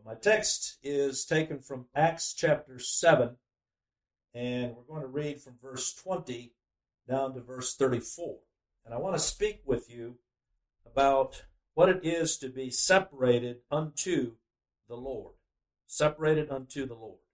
My text is taken from Acts chapter 7, and we're going to read from verse 20 down to verse 34. And I want to speak with you about what it is to be separated unto the Lord. Separated unto the Lord.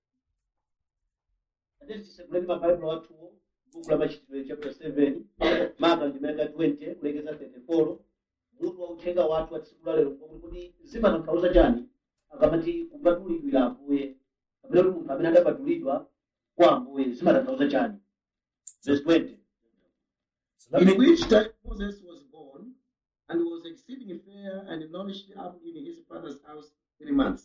Buku la Machitidwe chapter 7 maka ndimeka 20 kulekeza 34 mutu wauthenga wathu wa tsiku la lero kuti zimatanthauza chani akamati kupatulidwira Ambuye kapena kuti munthu amene adapatulidwa kwa Ambuye zimatanthauza chani. Verse 20. In which time Moses was born and was exceeding fair and nourished up in his father's house 3 months.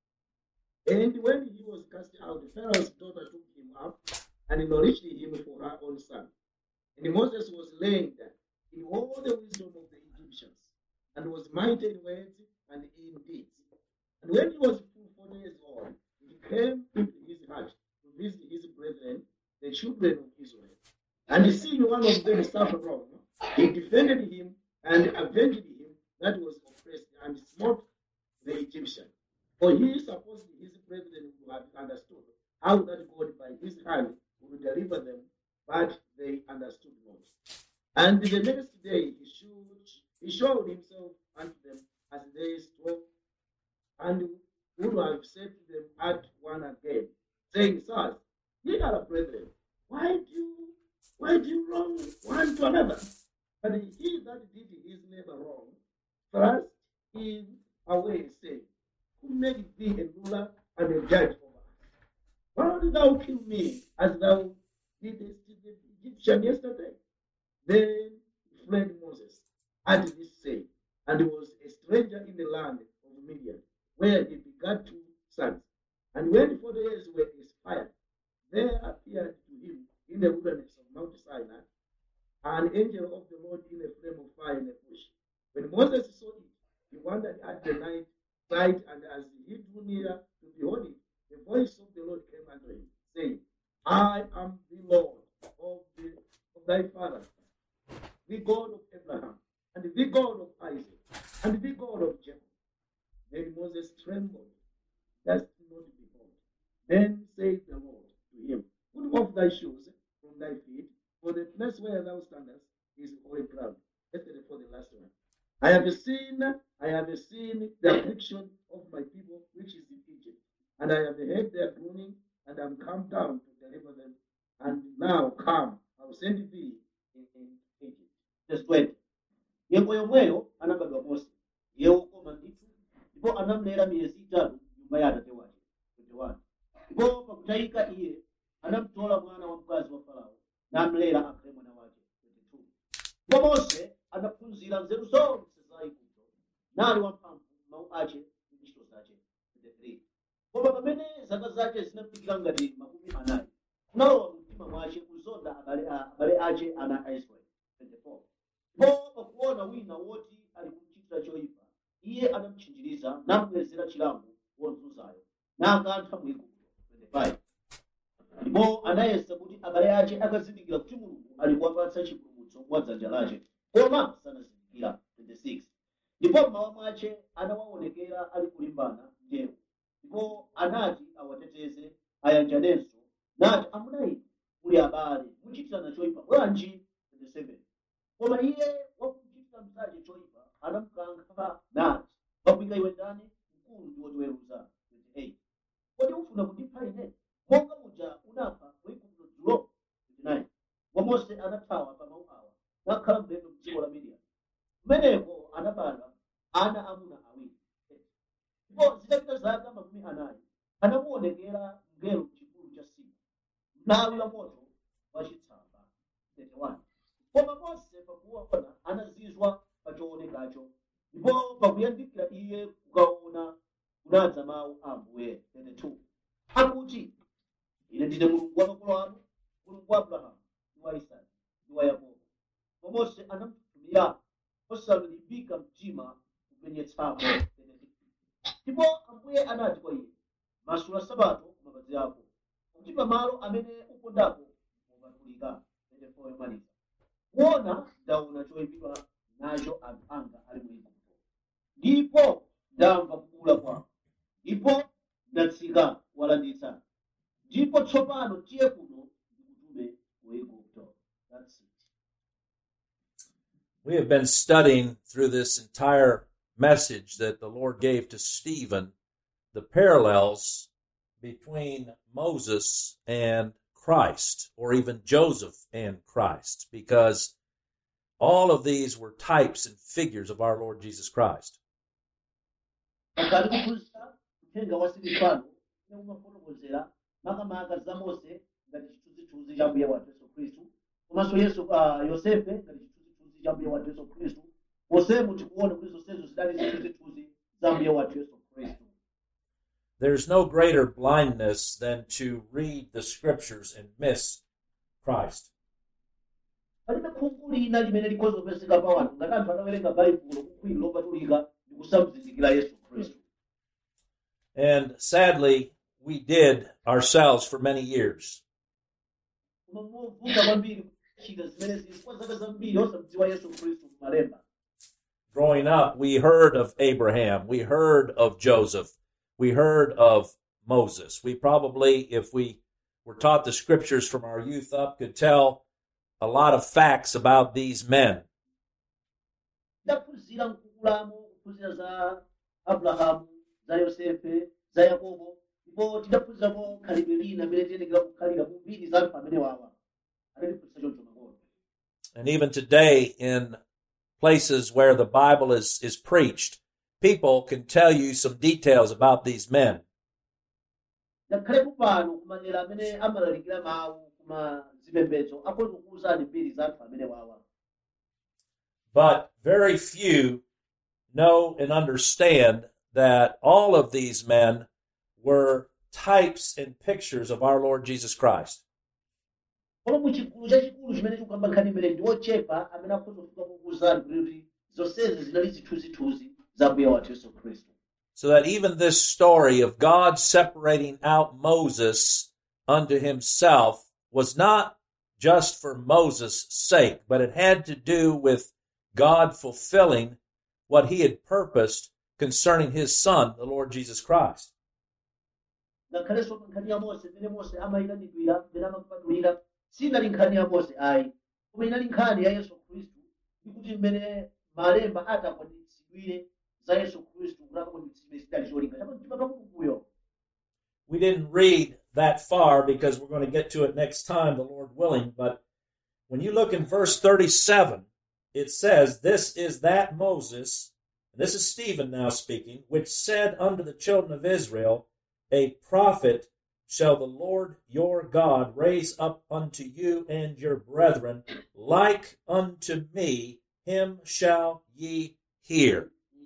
And when he was cast out, Pharaoh's daughter took him up and nourished him for her own son. And Moses was learned in all the wisdom of the Egyptians, and was mighty in words and in deeds. And when he was full 40 years old, it came into his heart to visit his brethren, the children of Israel. And seeing one of them suffer wrong, he defended him and avenged him that was oppressed, and smote the Egyptian. For he supposed his brethren to have understood how that God by his hand would deliver them, but they understood not. And the next day he showed himself unto them as they strove, and would have said to them at one again, saying, Sirs, ye are brethren, why do you wrong one to another? But he that did his neighbor wrong thrust him away, saying, Who made thee a ruler and a judge over us? Why did thou kill me as thou didst the Egyptian yesterday? Then fled Moses at this saying, and was a stranger in the land of Midian, where he begat 2 sons. And when 40 years were expired, there appeared to him in the wilderness of Mount Sinai an angel of the Lord in a flame of fire in a bush. When Moses saw it, he wondered at the night sight, and as he drew near to behold it, the voice of the Lord came unto him, saying, I am the Lord of thy father, the God of Abraham, and the God of Isaac, and the God of Jacob. Then Moses trembled, dost not behold. Then said the Lord to him, Put off thy shoes from thy feet, for the place where thou standest is holy ground. Let's take it for the last one. I have seen the affliction of my people which is in Egypt, and I have heard their groaning, and am come down to deliver them. And now come, I will send thee in Egypt. Verse 20. Nyengo yomweyo anabadwa Mose, iye wokoma ndithu, ndipo anamulera miyezi 3 nyumba ya atate wake. 21. Ndipo pakutayika iye anamtola mwana wa mkazi wa Farao, namulera akhale mwana wake. 22. Ndipo Mose anaphunzira nzeru zonse za Igupto, nali wamphamvu mawu ace ndi ntchito zace. 23. Koma pamene zaka zace zinafikira ngati 40, kunalowa mtima mwace kuzonda abale ace ana a Israeli. 24. Ndipo pakuona wina woti ali kumchitira choyipa, iye anamtchinjiriza namubwezera chilango wozunzayo, nakantha mu Igupto. 25. Ndipo anayesa kuti abale ace akazindikira kuti Mulungu ali kuwapatsa chipulumutso mwa dzanja lace, koma sanazindikira. 26. Ndipo mmawa mwace anawaonekera ali kulimbana ndewu, ndipo anati awateteze ayanjanenso, nati amuna inu muli abale muchitirana choyipa bwanji. 27. Koma iye wakumchitira mnzace choyipa anamukankha nati, pakuika iwe ndani, mkulu ndi wotiweruza. 28. Kodi ufuna kundipha ine monga muja unapha mu Igupto dzulo? 29. Ndipo Mose anathawa pa mawu awa nakhala mlendo m'dziko la Midian. Kumeneko anabala ana amuna awiri. Ndipo zitapita zaka 40 anamuonekera mngelo m'chipululu cha Sina, mlawi wa moto wachitsamba. 31. Koma Mose pakuona anazizwa pa choonekacho, ndipo pakuyandikira iye kukaona kunadza mawu a Ambuye. 32. Akuti, Ine ndine Mulungu wa makolo anu, Mulungu wa Abrahamu, ndi wa Isaki, ndi wa Yakobo. Koma Mose anamutumira osalimbika mtima kupenyetsapo. Ndipo Ambuye anati kwa iye, masula Sabato ku mapazi ako, kuti pamalo amene upondapo mupatulika. 24 yomaliza. Kuona ndaona choyipidwa nacho anthu anga ali mu Igupto, ndipo ndamva kubuwula kwawo, ndipo ndatsika walanditsa ndipo tsopano tiye kuno ndikutume ku Igupto. That's it. We have been studying through this entire message that the Lord gave to Stephen the parallels between Moses and Christ, or even Joseph and Christ, because all of these were types and figures of our Lord Jesus Christ. Pakati kuphunzitsa uthenga wa Silifano umafotokozera makamaka za Mose ngati chithunzithunzi cha Mbuye wathu Yesu Khristu, komanso Yosefe ngati chithunzithunzi cha Mbuye wathu Yesu Khristu. Mosemu tikuona kuti zonsezo zidali zithunzithunzi za Mbuye wathu Yesu Khristu. There's no greater blindness than to read the scriptures and miss Christ. Palibe khungu lina limene likhozopezeka pa wanthu ngati anthu atawerenga Baibulo kukhwiri lopatulika ndi kusamuzindikira Yesu Khristu. And sadly, we did ourselves for many years. Koma movuta kwambiri kuchita zimene zili kwa zaka zambiri osamdziwa Yesu Khristu m'malemba. Growing up, we heard of Abraham, we heard of Joseph, we heard of Moses. We probably, if we were taught the scriptures from our youth up, could tell a lot of facts about these men. Ndaphunzira mkukulamo kuphunzira za Abrahamu, za Yosefe, za Yakobo, ndipo tidaphunziramo khalidwe lina limene tiyenekera kukhalira mu mbiri za anthu amene wawa anatiphunzitsa choncho makolo. And even today, in places where the Bible is preached, people can tell you some details about these men. Ngakhale kupano kumadera amene amalalikira mawu kuma zipembedzo akhoza kukuwuzani mbiri za anthu amene wawa. But very few know and understand that all of these men were types and pictures of our Lord Jesus Christ. Koma muchigulu chachikulu chimene chikuyamba nkhani imene ndi ochepa amene akhoza kufika kukuwuzani kuti zonsezi zinali zithunzithunzi za Mbuye wathu Yesu Khristu. So that even this story of God separating out Moses unto himself was not just for Moses' sake, but it had to do with God fulfilling what he had purposed concerning his son, the Lord Jesus Christ. Ngakhalenso nkhani ya Mose imene Mose amayitanidwira imene amakupatulira sinali nkhani ya Mose ayi, koma inali nkhani ya Yesu Khristu ndi kuti mmene malemba atakwaniritsidwire za Yesu Khristu kuti akakwaniritsidwe sidali cholinga cha mtima pa Mulunguyo. We didn't read that far because we're going to get to it next time, the Lord willing, but when you look in verse 37, it says, "This is that Moses," and this is Stephen now speaking, "which said unto the children of Israel, A prophet shall the Lord your God raise up unto you and your brethren, like unto me, him shall ye hear."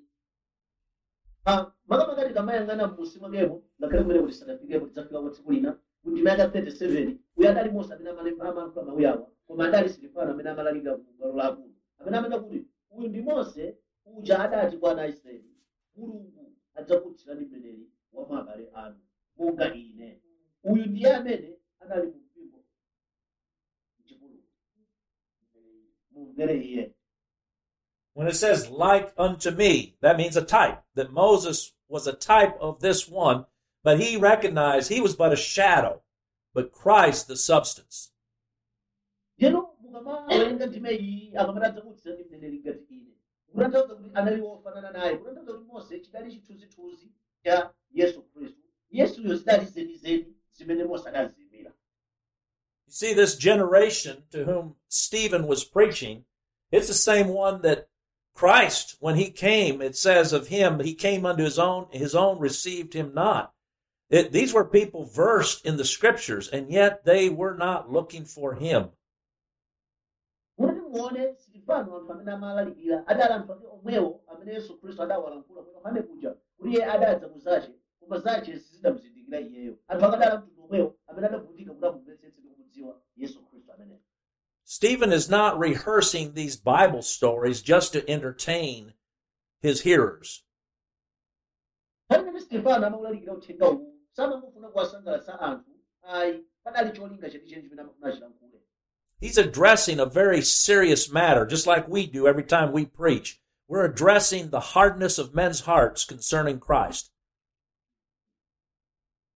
Makamaka tikamayang'ana m'munsi mwakemo ngakhale kumene kuti sanafikeko tidzafika kwa tsiku lina kuti mayaka 37 uyo adali Mose amene amalankhula mawu awa, koma adali Silifano amene amalalika m'bwalo la akulu amene amene kuti uyu ndi Mose uja adati kwa ana a Israeli, Mulungu adzakutsirani mneneri wa mwa abale anu monga ine. Uyu ndiye amene anali mu mpingo m'chipululu. Mumvere iye. When it says, "like unto me," that means a type. That Moses was a type of this one, but he recognized he was but a shadow, but Christ the substance. Lero mukamawerenga ndime iyi akamati adzakutsirani mneneri ngati ine, kutanthauza kuti anali wofanana naye, kutanthauza kuti Mose chidali chithunzithunzi cha Yesu Khristu. Yesuyo zidali zenizeni zimene Mose adazimira. You see, this generation to whom Stephen was preaching, it's the same one that Christ, when he came, it says of him, he came unto his own received him not. These were people versed in the scriptures, and yet they were not looking for him. Kuti muone Silifano anthu amene amalalikira adali anthu ake omwewo amene Yesu Khristu adawalankhula kwa Yohane kuja kuti iye adadza kuzache, koma zache sizidamuzindikira iyeyo. Anthu akadali mtundu omwewo amene adavutika kuti amumvetsetse ndi kumudziwa Yesu Khristu ameneyo. Stephen is not rehearsing these Bible stories just to entertain his hearers. Pamene Silifano amawulalikira uthenga uwu samangofuna kuwasangalatsa anthu ayi, padali cholinga chenicheni chimene amafuna achilankhule. He's addressing a very serious matter, just like we do every time we preach. We're addressing the hardness of men's hearts concerning Christ.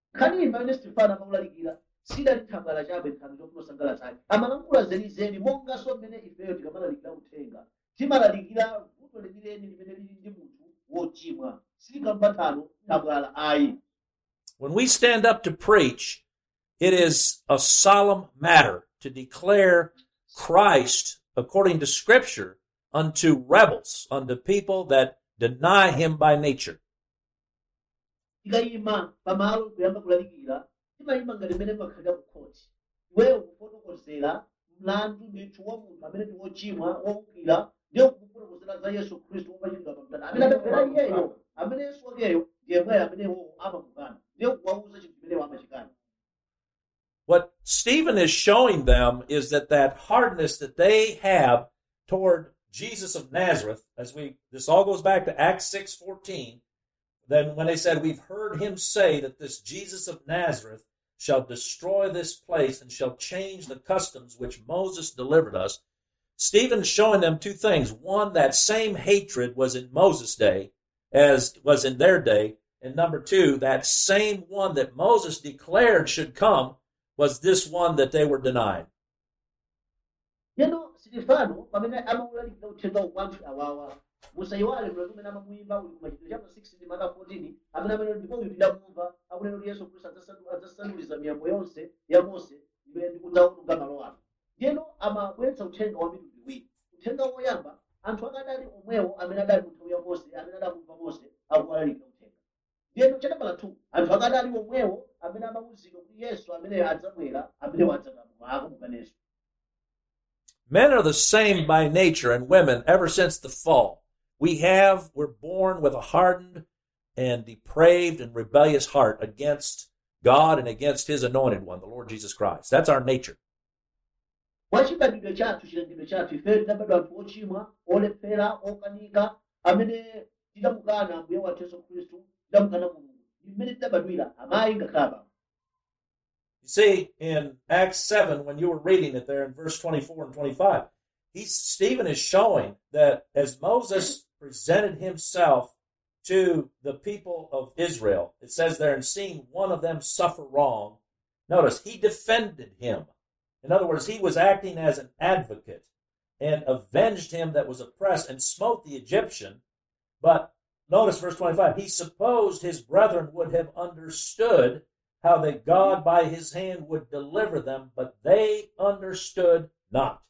nkhani imene Stefano amawulalikira sidali thangala chabe nthano zofuna kusangalatsa ake amalankhula zenizeni monganso mmene ifeyo tikamalalikira uthenga timalalikira vuto lenileni limene lili ndi munthu wochimwa silikambathano thangala ayi. When we stand up to preach, it is a solemn matter to declare Christ, according to Scripture, unto rebels, unto people that deny him by nature. Tikayima pamalo kuyamba kulalikira timayima ngati mmene makhalira kukhoti iweyo kufotokozera mlandu ndithu wa munthu amene ndi wochimwa wowukira ndiye kufotokozera za Yesu Khristu wopachikidwa pamtanda amene adafera iyeyo amene Yesu wakeyo ndiye mwayi amenewo amakukana ndiye kuwauza chinthu chimenewo amachikana. What Stephen is showing them is that hardness that they have toward Jesus of Nazareth, this all goes back to Acts 6:14, then when they said, we've heard him say that this Jesus of Nazareth shall destroy this place and shall change the customs which Moses delivered us, Stephen's showing them two things. One, that same hatred was in Moses' day as was in their day. And number two, that same one that Moses declared should come was this one that they were denying. Stefano pamene amawulalikira uthenga wanthu awawa musayiwale mlandu umene amamuyimba uli kumachitidwe chapter 6 ndi maka 14 amene ndipo uyu tidamumva akunena kuti Yesu Khristu adzasanduliza miyambo yonse ya Mose imene ndikudzawononga malo ano. Ndiyeno amabweretsa uthenga wa mitundu iwiri. Uthenga woyamba anthu akadali omwewo amene adali mu nthawi ya Mose amene adamumva Mose akuwalalikira uthenga. Ndiyeno chanambala 2 anthu akadali omwewo amene amawuzidwa kuti Yesu amene adzabwera amene wadzamukanenso. Men are the same by nature, and women ever since the fall. We're born with a hardened and depraved and rebellious heart against God and against his anointed one, the Lord Jesus Christ. That's our nature. Wachibadwidwe chathu chilengedwe chathu ife tidabadwa anthu ochimwa olephera okanika amene tidamukana Ambuye wathu Yesu Khristu tidamukana Mulungu imene tidabadwira amayi ngakhale. You see, in Acts 7, when you were reading it there in verse 24 and 25, Stephen is showing that as Moses presented himself to the people of Israel, it says there, and seeing one of them suffer wrong, notice, he defended him. In other words, he was acting as an advocate and avenged him that was oppressed and smote the Egyptian. But notice verse 25, he supposed his brethren would have understood how that God by his hand would deliver them, but they understood not.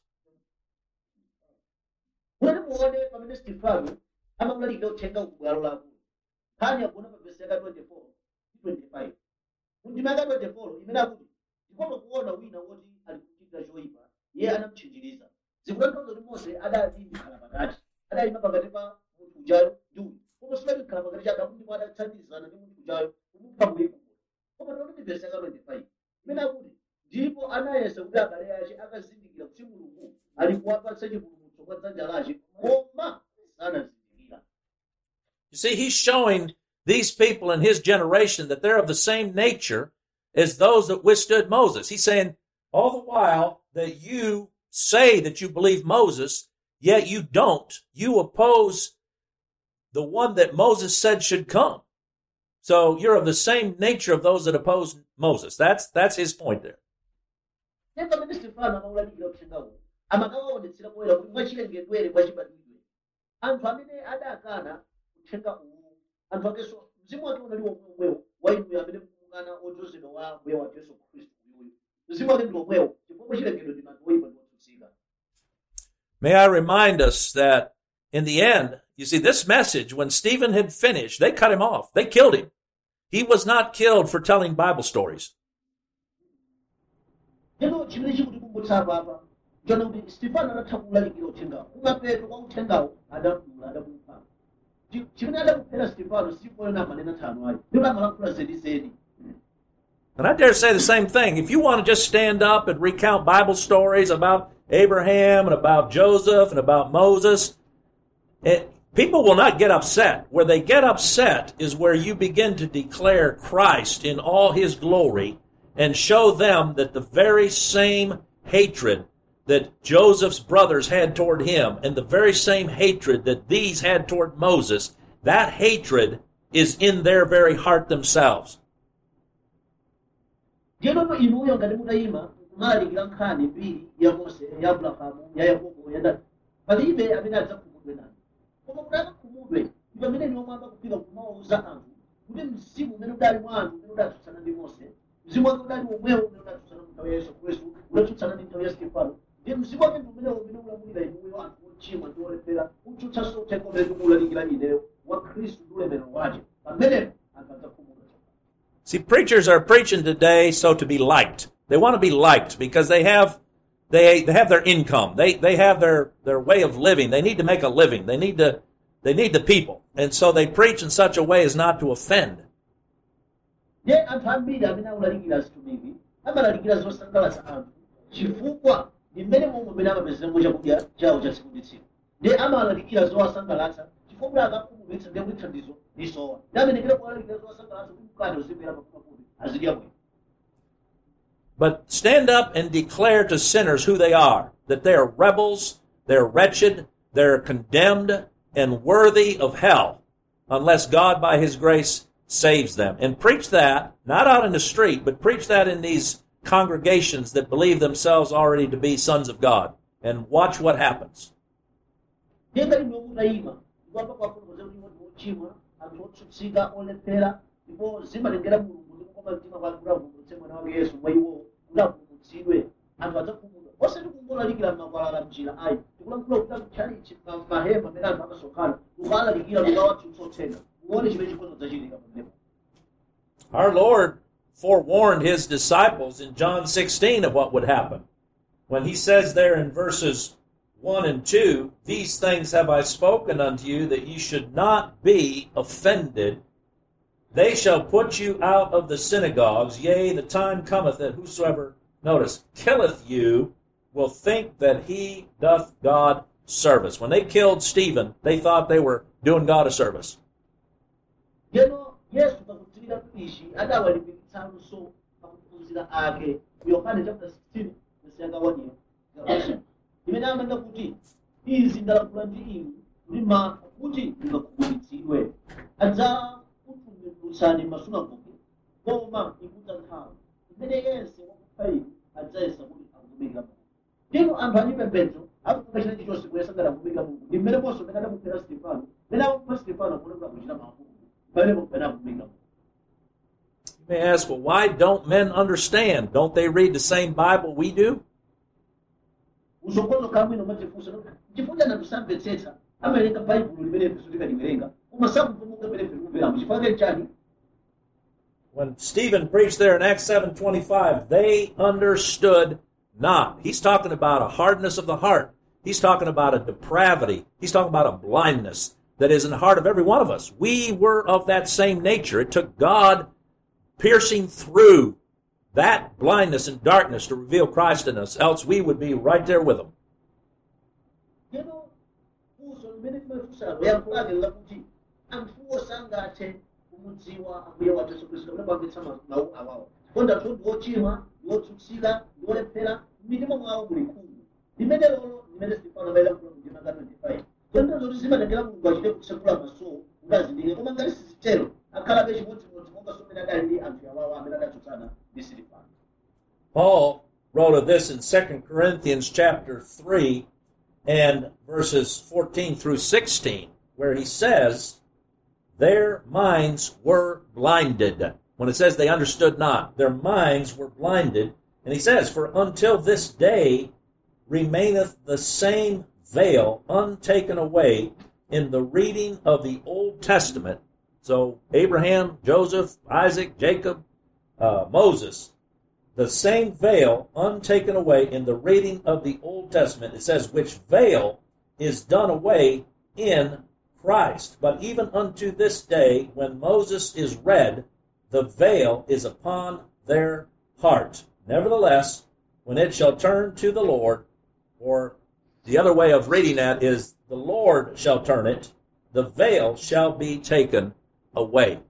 When muone pamene Stefano amamulalikira uthenga kubwalo lakulu nkhani yakuna pa verse yaka 24 25 mundima yaka 24 imene akuti ndikopa kuona wina woti ali kuchita choyipa iye anamutchinjiriza zikutanthauza kuti Mose adali mkhala pakati adayima pakati pa munthu ujayo ndi uyu koma sidali mkhala pakati chake akuti ndipo adathandizana ndi munthu ujayo kumupha kuyipa. Koma ndi verse yaka 25 imene akuti ndipo anayesa kuti abale ache akazindikira kuti Mulungu ali kuwapatsa chipulumutso kwa dzanja lache koma sanazindikira. You see, he's showing these people in his generation that they're of the same nature as those that withstood Moses. He's saying, all the while that you say that you believe Moses, yet you don't. You oppose the one that Moses said should come. So you're of the same nature of those that oppose Moses. That's his point there. Pamene Stefano amawulalikira uthengawo amakawaonetsera poyera kuti mwachilengedwere mwachibadwidwe anthu amene adakana uthenga uwu anthu akenso mzimu wake unali womwewo wa inuyo amene mkumukana odzozedwa wa Ambuye wathu Yesu Khristu uyuyu mzimu wake ndi womwewo chifukwa mwachilengedwe ndi anthu oyipa ndi otsutsika. May I remind us that in the end, you see, this message, when Stephen had finished, they cut him off. They killed him. He was not killed for telling Bible stories. Lero chimene chikutikumbutsa apa chona kuti Stefano adatha kulalikira uthengawo kumapeto kwa uthengawo adamupha. Chimene adamuphera Stefano sipoyona manena thano ayi ndipo amalankhula zenizeni. And I dare say the same thing. If you want to just stand up and recount Bible stories about Abraham and about Joseph and about Moses, people will not get upset. Where they get upset is where you begin to declare Christ in all his glory and show them that the very same hatred that Joseph's brothers had toward him and the very same hatred that these had toward Moses, that hatred is in their very heart themselves. Ndiyenono inuyo ngati mutayima kumalalikira nkhani mbiri ya Mose, ya Abrahamu, ya Yakobo, ya Dani, palibe amene adzakhumudwe nanu. Koma kuti akakhumudwe ndi pamene ndiwomwe kufika kumawuza anthu kuti mzimu umene udali mwa anthu umene udatsutsana ndi Mose, mzimu wake udali omwewo umene udatsutsana mu nthawi ya Yesu Khristu, udatsutsana ndi nthawi ya Stefano, ndiye mzimu wake ndi umenewo umene ulamulira inuyo anthu ochimwa ndi olephera, utsutsanso uthenga umene ndikulalikira ineyo wa Khristu ndi ulemerero wake. Pamenepo anthu adzakhumudwa. See, preachers are preaching today so to be liked. They want to be liked because they have their income. They have their way of living. They need to make a living. They need the people. And so they preach in such a way as not to offend. Ye anthu ambiri amene akulalikira zitumiki amalalikira zosangalatsa anthu chifukwa ndi mmene momwe amene amapezeramo chakudya chawo cha tsiku ndi tsiku. Ndiye amalalikira zowasangalatsa chifukwa kuti akakhumudwitsa ndiye kuti thandizo lisowa. Ndi amenekera kulalikira zowasangalatsa kuti mkate uzimera pafupi azidya bwino. But stand up and declare to sinners who they are, that they are rebels, they're wretched, they're condemned, and worthy of hell, unless God by His grace saves them. And preach that, not out in the street, but preach that in these congregations that believe themselves already to be sons of God. And watch what happens. Our Lord forewarned His disciples in John 16 of what would happen. When He says there in verses 1 and 2, "These things have I spoken unto you, that ye should not be offended. They shall put you out of the synagogues. Yea, the time cometh that whosoever," notice, "killeth you will think that he doth God service." When they killed Stephen, they thought they were doing God a service. You may ask, well, why don't men understand? Don't they read the same Bible we do? When Stephen preached there in Acts 7:25, they understood not. He's talking about a hardness of the heart. He's talking about a depravity. He's talking about a blindness that is in the heart of every one of us. We were of that same nature. It took God piercing through that blindness and darkness to reveal Christ in us, else we would be right there with Him. Paul wrote of this in 2 Corinthians chapter 3 and verses 14 through 16, where he says, their minds were blinded. When it says they understood not, their minds were blinded. And he says, for until this day remaineth the same veil untaken away in the reading of the Old Testament. So Abraham, Joseph, Isaac, Jacob, Moses, the same veil untaken away in the reading of the Old Testament. It says, which veil is done away in Christ. But even unto this day, when Moses is read, the veil is upon their heart. Nevertheless, when it shall turn to the Lord, or the other way of reading that is, the Lord shall turn it, the veil shall be taken away.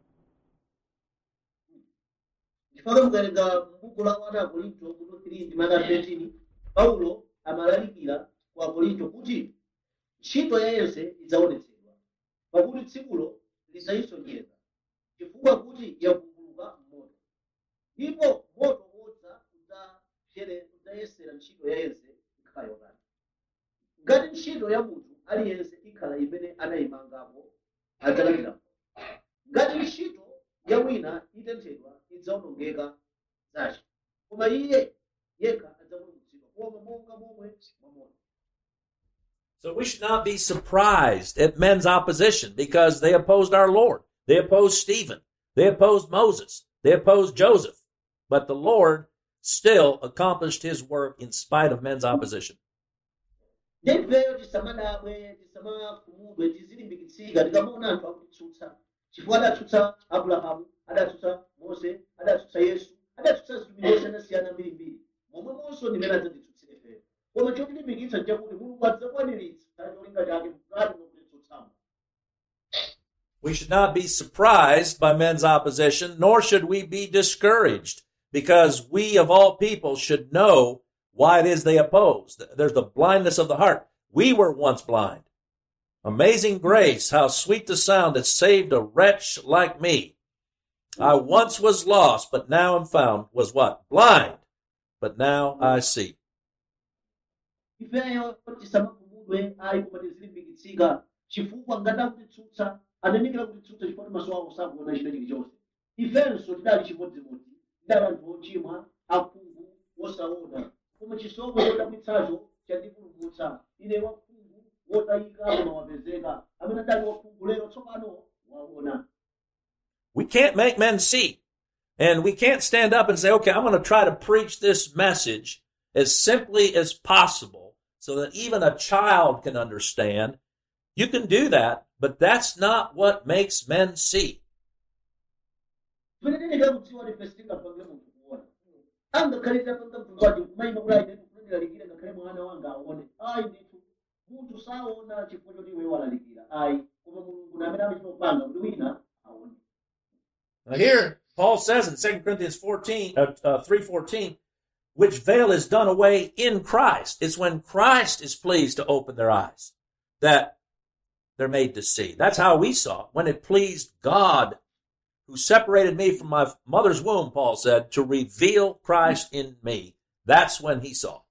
Paulo amalalikira kwa Akorinto kuti ntchito ya Yense idzaonetsedwa, pakuti tsikulo lidzayisonyeza, chifukwa kuti yavumbuluka m'moto. Ndipo moto ya yense ikhala yokani ngati ntchito ya munthu aliyense ikhala imene anayimangapo adzalandira ngati ntchito ya wina itenthedwa idzawonongeka zace koma iye yekha adzapulumutsidwa koma monga momwe mwamona. So we should not be surprised at men's opposition because they opposed our Lord. They opposed Stephen. They opposed Moses. They opposed Joseph. But the Lord still accomplished his work in spite of men's opposition. ndimveyo tisamadabwe tisamakhumudwe tizilimbikitsika tikamaona anthu akutitsutsa chifukwa adatsutsa abrahamu adatsutsa mose adatsutsa yesu adatsutsa zinthu zosiyanasiyana mbirimbiri momwemonso ndimene adzatitsutsire ifeyo koma chotilimbikitsa nchakuti mulungu adzakwaniritsa cholinga chake mkati mwakutitsutsamo. We should not be surprised by men's opposition, nor should we be discouraged, because we of all people should know why it is they oppose. There's the blindness of the heart. We were once blind. Amazing grace, how sweet the sound that saved a wretch like me. I once was lost, but now am found. Was what? Blind, but now I see. Ifeyo tisamakhumudwe ayi koma tizilimbikitsika chifukwa ngati akutitsutsa adayendekera kutitsutsa chifukwa maso awo sakuona china chilichonse. Ifenso tidali chimodzimodzi tidali anthu ochimwa akhungu osaona koma chisomo chodabwitsacho chatipulumutsa ine wakhungu wotayika koma wapezeka amene adali wakhungu lero tsopano waona. We can't make men see. And we can't stand up and say, okay, I'm going to try to preach this message as simply as possible so that even a child can understand. You can do that, but that's not what makes men see. Now here, Paul says in 2 Corinthians 3:14, which veil is done away in Christ. It's when Christ is pleased to open their eyes that they're made to see. That's how we saw it. When it pleased God, who separated me from my mother's womb, Paul said, to reveal Christ in me. That's when he saw.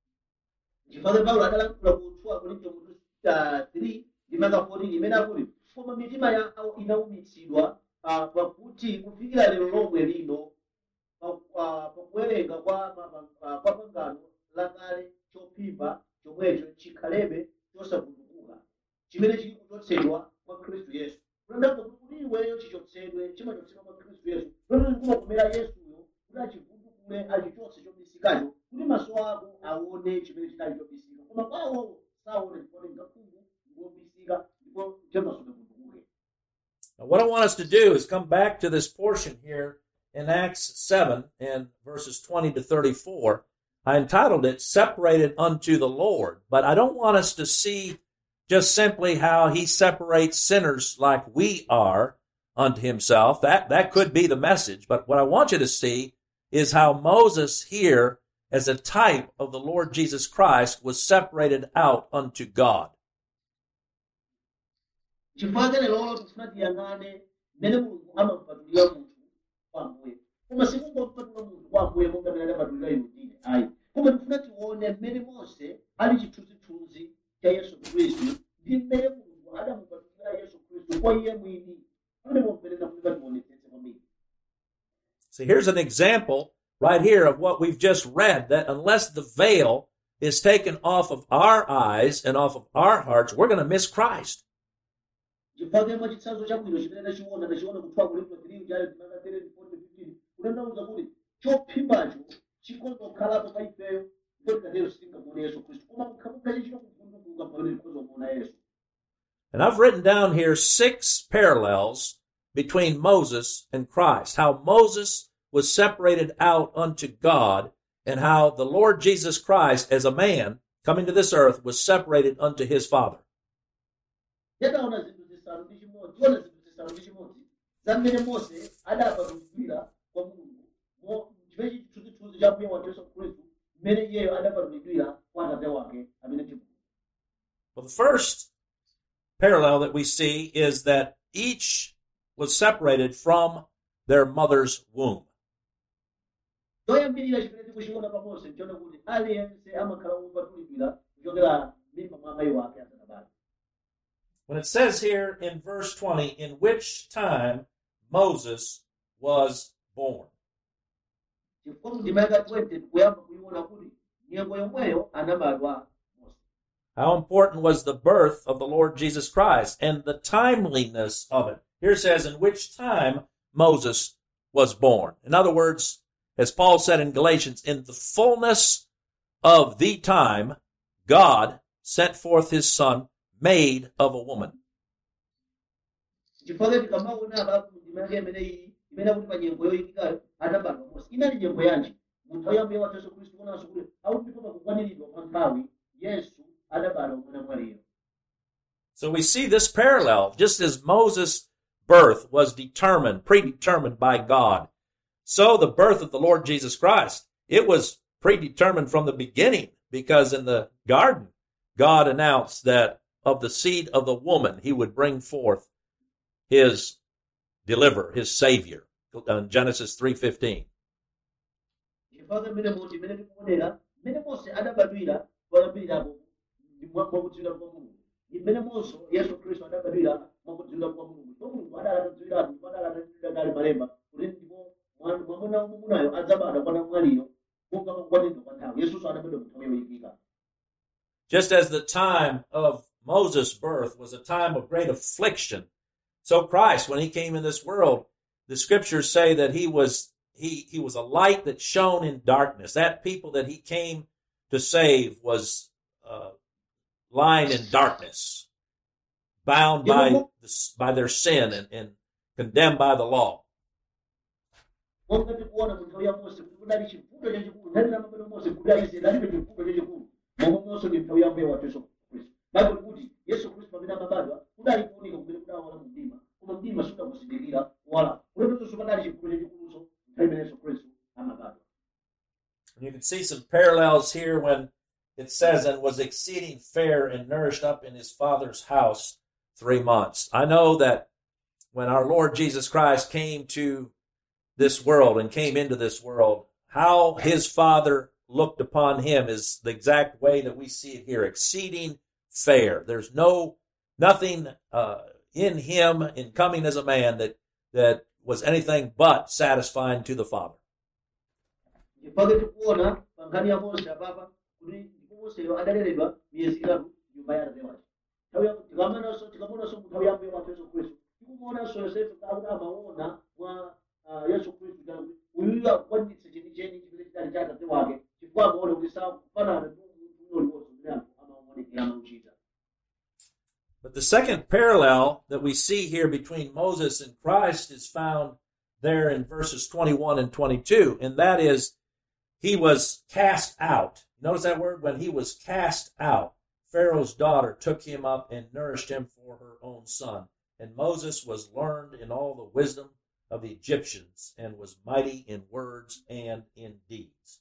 Pakuti kufikira lero lomwe lino pakuwerenga kwa pangano lakale chophimba chomwecho chikhalebe chosavundukuka chimene chili kuchotsedwa mwa Khristu Yesu. Kulondapo kuti iweyo chichotsedwe chimachotsedwa mwa Khristu Yesu. Lero kumakomera Yesuyo kuti achivundukule achichotse chobisikacho kuti maso ako aone chimene chinali chobisika. Koma kwawo saona chifukwa ngakhungu ngobisika ndipo chamaso vundukuke. Now, what I want us to do is come back to this portion here in Acts 7 and verses 20 to 34. I entitled it, Separated Unto the Lord. But I don't want us to see just simply how he separates sinners like we are unto himself. That could be the message. But what I want you to see is how Moses here, as a type of the Lord Jesus Christ, was separated out unto God. Chifukwa lero tifuna tiyang'ane mmene Mulungu amapatulira munthu kwa Ambuye. Koma sikungopatula munthu kwa Ambuye monga mmene adapatulira inu ndine ayi. Koma tifuna tione mmene Mose ali chithunzithunzi cha Yesu Khristu ndi mmene Mulungu adamupatulira Yesu Khristu kwa iye mwini. Pamene mmene tafunika tionetsetse kwambiri. See, here's an example right here of what we've just read, that unless the veil is taken off of our eyes and off of our hearts, we're going to miss Christ. Chifukwa mwachitsanzo chabwino chimene ndachiona kuthiwa kulemba 3 ujayo timakathere 14:15 kunenauza kuti chophimbacho chikondokhalapo pa ifeyo ndipo tikatero sitingamuone Yesu Khristu koma mukhamukhale chino kuvundukuka pamene tikhozomuona Yesu. And I've written down here 6 parallels between Moses and Christ, how Moses was separated out unto God and how the Lord Jesus Christ, as a man coming to this earth, was separated unto his Father. Yadaona zinthu zisanu ndi chimodzi, tiona zinthu zisanu ndi chimodzi za mmene Mose adapatulidwira kwa Mulungu chimene chithunzithunzi cha Mbuye wathu Yesu Khristu mmene iyeyo adapatulidwira kwa Atate wake amene ndi Mulungu. Well, the first parallel that we see is that each was separated from their mother's womb. choyambirira chimene tikuchiona pa Mose nchona kuti aliyense amakhala wopatulidwira kuchokera m'mimba mwa amayi wake asanabadwe. When it says here in verse 20, in which time Moses was born. Chifukwa ndima yaka 20 tikuyamba kuiona kuti nyengo yomweyo anabadwa Mose. How important was the birth of the Lord Jesus Christ and the timeliness of it? Here it says, in which time Moses was born. In other words, as Paul said in Galatians, in the fullness of the time, God sent forth his son, made of a woman. Chifukwa tikamaona abapo ndima yake imene kuti pa nyengo yoyikikayo anabadwa Mose. Inali nyengo yanji? Munthu oyamba wa Yesu Khristu konanso kuti ndipo pakukwaniridwa kwa nthawi Yesu anabadwa mwana mwaliyo. So we see this parallel, just as Moses' birth was predetermined by God. So the birth of the Lord Jesus Christ, it was predetermined from the beginning, because in the garden, God announced that of the seed of the woman, he would bring forth his deliverer, his savior, in Genesis 3:15. Chifukwa mmene tikuonera mmene Mose adabadwira poyambirirapo mwakudziwira kwa Mulungu. Mmene Mose Yesu Khristu adabadwira mwakudziwira kwa Mulungu. Mulungu adaladziwiratu adaladziwira malemba kuti ndipo mwamuna wamunayo adzabadwa mwana mwaliyo monga pakukwaniridwa kwa nthawi. Yesu adabadwa nthawi yoyikika. Just as the time of Moses' birth was a time of great affliction, so Christ, when he came in this world, the scriptures say that he was a light that shone in darkness. That people that he came to save was lying in darkness, bound by their sin and condemned by the law. And you can see some parallels here when it says, and was exceeding fair and nourished up in his father's house 3 months. I know that when our Lord Jesus Christ came to this world and came into this world, how his father looked upon him is the exact way that we see it here, exceeding fair. There's nothing in him in coming as a man that was anything but satisfying to the Father. But the second parallel that we see here between Moses and Christ is found there in verses 21 and 22, and that is, he was cast out. Notice that word? When he was cast out, Pharaoh's daughter took him up and nourished him for her own son. And Moses was learned in all the wisdom of the Egyptians and was mighty in words and in deeds.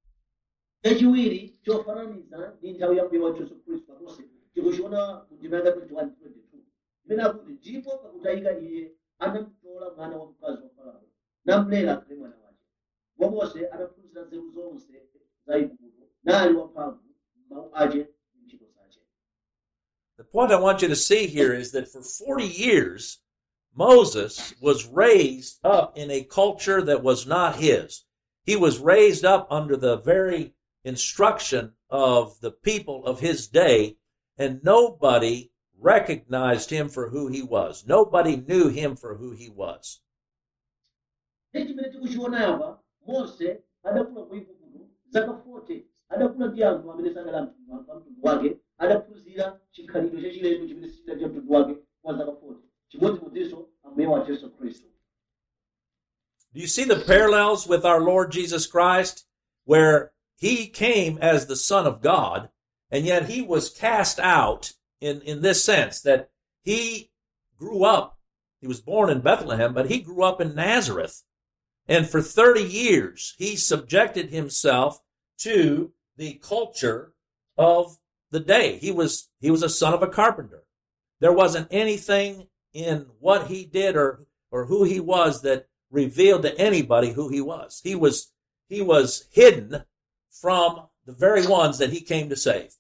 Tikuchiona mundima yaka 21-22 imene akuti ndipo pakutayika iye anamutola mwana wa mkazi wa Farao namulera akhale mwana wake. Ndipo Mose anaphunzira nzeru zonse za Igupto nali wamphamvu m'mawu ace ndi ntchito zace. The point I want you to see here is that for 40 years, Moses was raised up in a culture that was not his. He was raised up under the very instruction of the people of his day, and nobody recognized him for who he was. Nobody knew him for who he was. Chimene tikuchiona apa Mose adakula ku Igupto zaka 40 adakula ndi anthu amene sanali mtundu wake, adaphunzira chikhalidwe chachilendo chimene sichili cha mtundu wake kwa zaka 40 chimodzimodzinso ambuye wathu Yesu Khristu. Do you see the parallels with our Lord Jesus Christ, where he came as the Son of God, and yet he was cast out in this sense that he grew up, he was born in Bethlehem, but he grew up in Nazareth. And for 30 years, he subjected himself to the culture of the day. He was a son of a carpenter. There wasn't anything in what he did or who he was that revealed to anybody who he was. He he was hidden from the very ones that he came to save.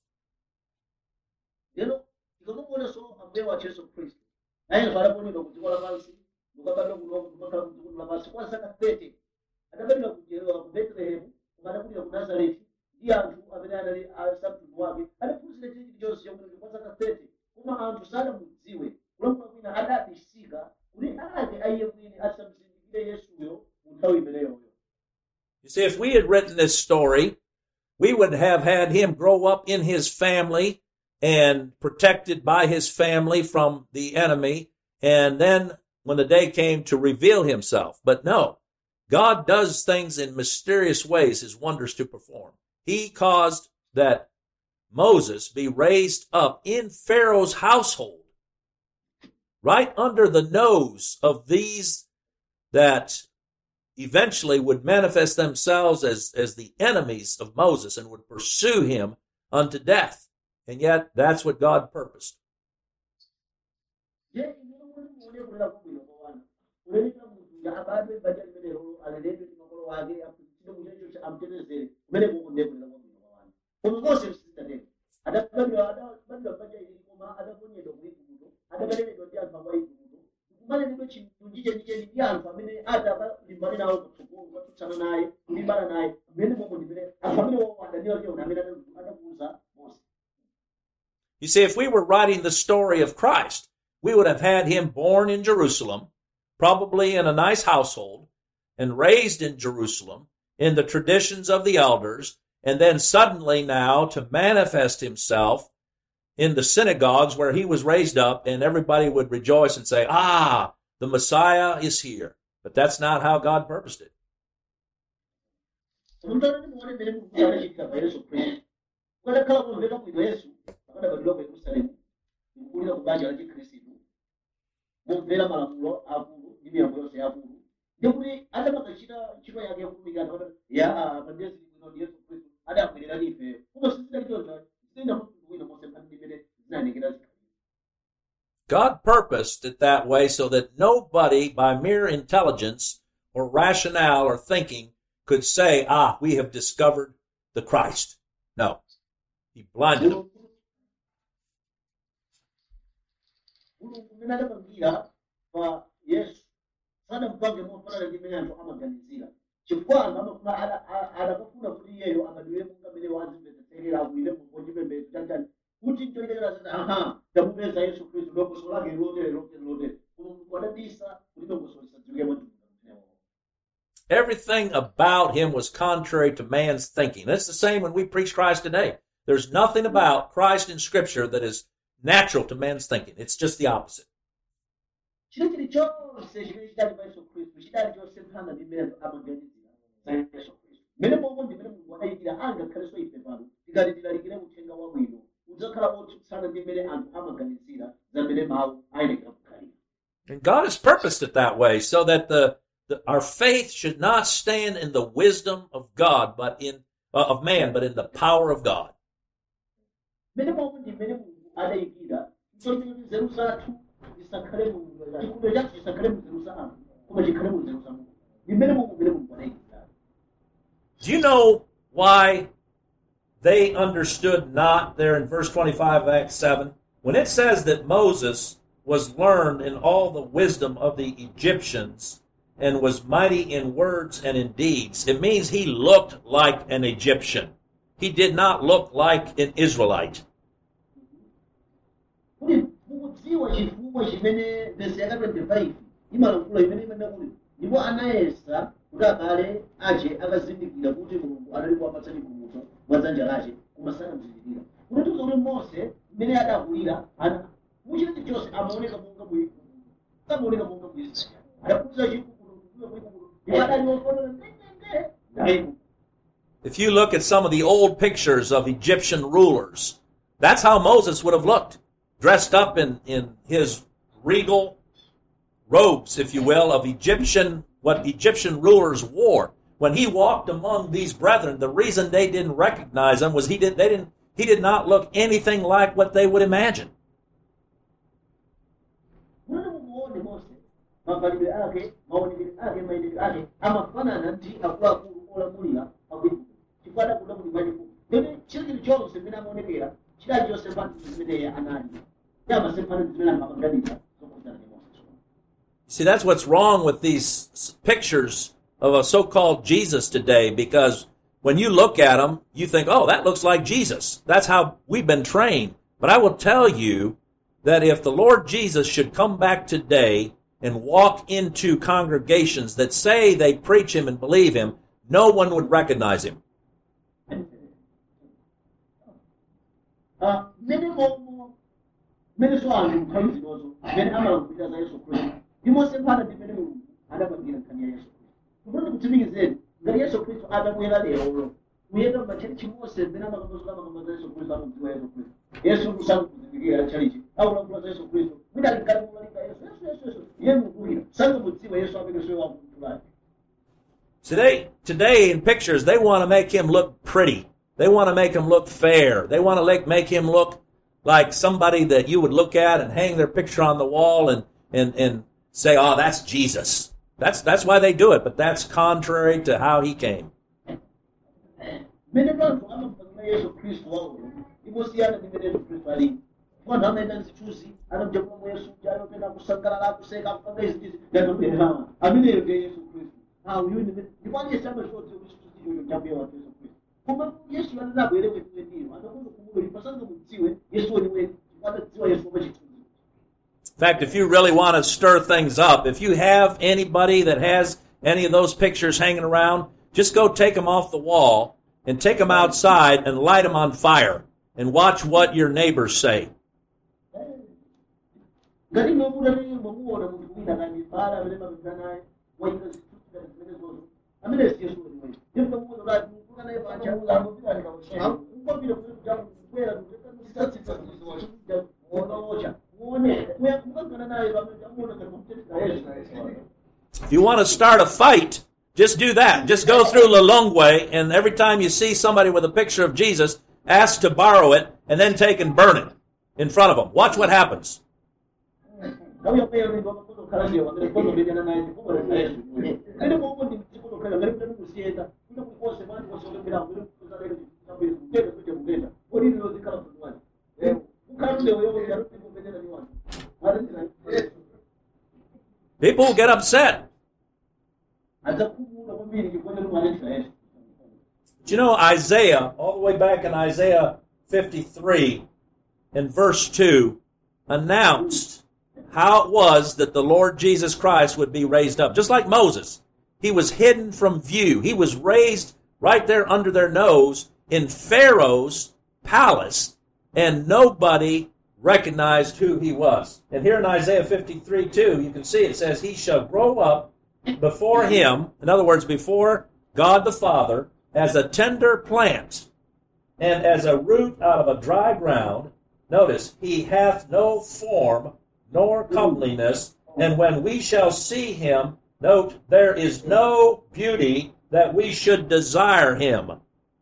lero tikamuonanso ambuye wathu yesu khristu nayenso adaponedwa ku dziko lapansi mukabadwa kunoku kumakhala ku dziko lapansi kwa zaka 30 adabadwira ku betelehemu kumadakulira ku nazareti ndi anthu amene anali asamtundu wake adaphunzira chilichonse chomwe kwa zaka 30 koma anthu sadamudziwe kulankhula kwina adabisika kuti ake aiye mwini asamzindikire yesuyo mu nthawi imeneyoyo. You see, if we had written this story, we would have had him grow up in his family and protected by his family from the enemy, and then when the day came to reveal himself. But no, God does things in mysterious ways, his wonders to perform. He caused that Moses be raised up in Pharaoh's household, right under the nose of these that eventually would manifest themselves as the enemies of Moses and would pursue him unto death. And yet, that's what God purposed. You see, if we were writing the story of Christ, we would have had him born in Jerusalem, probably in a nice household, and raised in Jerusalem in the traditions of the elders, and then suddenly now to manifest himself in the synagogues where he was raised up, and everybody would rejoice and say, ah, the Messiah is here. But that's not how God purposed it. akadabadwira ku Yerusalemu kukulira ku banja la Chikhristu mumvera malamulo akulu ndi miyambo yonse yakulu ndikuti adamakachita ntchito yake yakutumikira ya pandezi bwino ndi Yesu Khristu adabwerera ife koma sizidali choncho zina mtundu wina monse mpaka ndimene zinanengera zikhalira. God purposed it that way so that nobody by mere intelligence or rationale or thinking could say, ah, we have discovered the Christ. No. He blinded them. Everything about him was contrary to man's thinking. That's the same when we preach Christ today. There's nothing about Christ in Scripture that is natural to man's thinking. It's just the opposite. And God has purposed it that way so that our faith should not stand in the wisdom of God, but of man, but in the power of God. Do you know why they understood not there in verse 25 of Acts 7? When it says that Moses was learned in all the wisdom of the Egyptians and was mighty in words and in deeds, it means he looked like an Egyptian. He did not look like an Israelite. If you look at some of the old pictures of Egyptian rulers, that's how Moses would have looked, dressed up in his regal robes, if you will, of what Egyptian rulers wore. When he walked among these brethren, the reason they didn't recognize him was he did not look anything like what they would imagine. anamuonekera chidali chonse mphatso zimene anali yamasemphatso zimene amaganiza zokhudzana ndi Mose. See, that's what's wrong with these pictures of a so-called Jesus today, because when you look at them, you think, oh, that looks like Jesus. That's how we've been trained. But I will tell you that if the Lord Jesus should come back today and walk into congregations that say they preach him and believe him, no one would recognize him. ngati Yesu Khristu atabwera lero kuyenda machechi mose mmene amakamuzuka makamaka Yesu Khristu amamudziwa Yesu Khristu Yesu kusakuzindikira chalichi aulakula za Yesu Khristu kuti alikali kumalika Yesu iye mukulira sangamudziwa Yesu amene soye wakumtulani. Today in pictures, they want to make him look pretty. They want to make him look fair. They want to make him look like somebody that you would look at and hang their picture on the wall and say, oh, that's Jesus. That's why they do it, but that's contrary to how he came. In fact, if you really want to stir things up, if you have anybody that has any of those pictures hanging around, just go take them off the wall and take them outside and light them on fire and watch what your neighbors say. If you want to start a fight, just do that. Just go through Lilongwe, and every time you see somebody with a picture of Jesus, ask to borrow it, and then take and burn it in front of them. Watch what happens. People will get upset. But you know, Isaiah, all the way back in Isaiah 53, in verse 2, announced how it was that the Lord Jesus Christ would be raised up. Just like Moses. He was hidden from view. He was raised right there under their nose in Pharaoh's palace, and nobody recognized who he was. And here in Isaiah 53:2, you can see it says, he shall grow up before him, in other words, before God the Father, as a tender plant, and as a root out of a dry ground. Notice, he hath no form nor comeliness, and when we shall see him, note, there is no beauty that we should desire him.